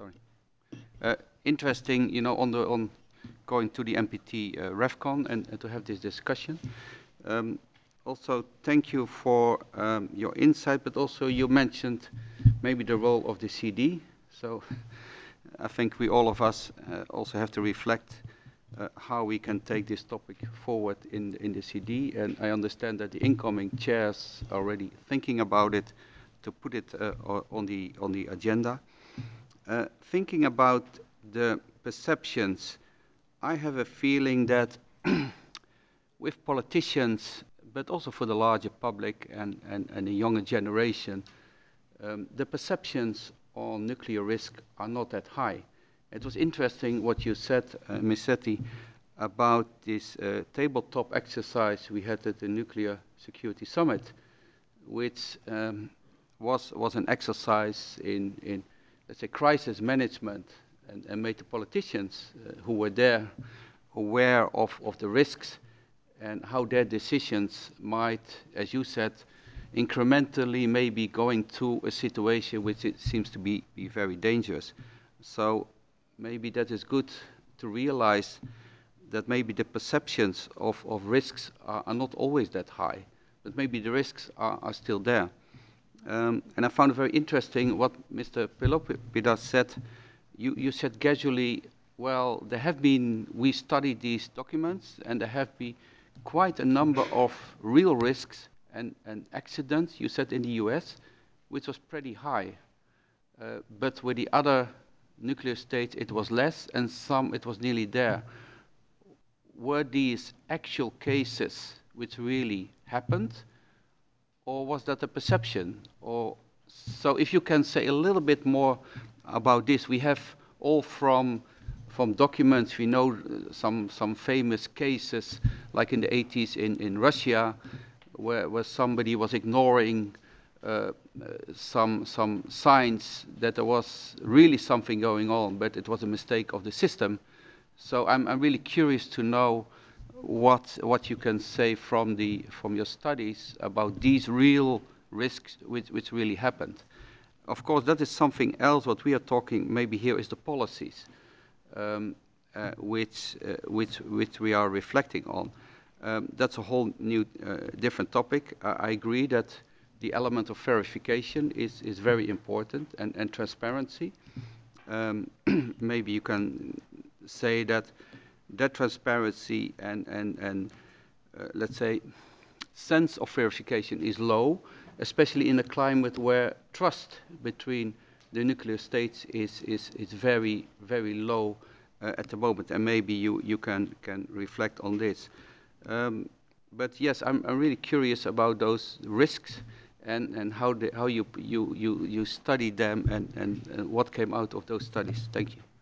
Sorry. Interesting, on going to the NPT REFCON and to have this discussion. Um, Also, thank you for your insight, but also you mentioned maybe the role of the CD. So I think all of us also have to reflect how we can take this topic forward in the CD. And I understand that the incoming chairs are already thinking about it to put it on the agenda. Thinking about the perceptions, I have a feeling that with politicians, but also for the larger public and the younger generation, the perceptions on nuclear risk are not that high. It was interesting what you said, Ms. Sethi, about this tabletop exercise we had at the Nuclear Security Summit, which was an exercise in, let's say, crisis management and made the politicians who were there aware of the risks and how their decisions might, as you said, incrementally maybe going to a situation which it seems to be very dangerous. So maybe that is good to realize that maybe the perceptions of risks are not always that high, but maybe the risks are still there. And I found it very interesting what Mr. Pelopidas said. You said casually, well, we studied these documents, and there have been quite a number of real risks and accidents, you said in the US, which was pretty high. But with the other nuclear states, it was less, and some it was nearly there. Were these actual cases which really happened, or was that a perception? Or so if you can say a little bit more about this. We have all from documents, we know some famous cases, like in the 80s in Russia, where somebody was ignoring some signs that there was really something going on, but it was a mistake of the system. So I'm really curious to know what you can say from your studies about these real risks which really happened. Of course, that is something else. What we are talking maybe here is the policies, which we are reflecting on. That's a whole new, different topic. I agree that the element of verification is very important, and transparency. Maybe you can say that transparency and let's say sense of verification is low, especially in a climate where trust between the nuclear states is very low at the moment, and maybe you can reflect on this. But yes, I'm really curious about those risks and how you study them and what came out of those studies. Thank you.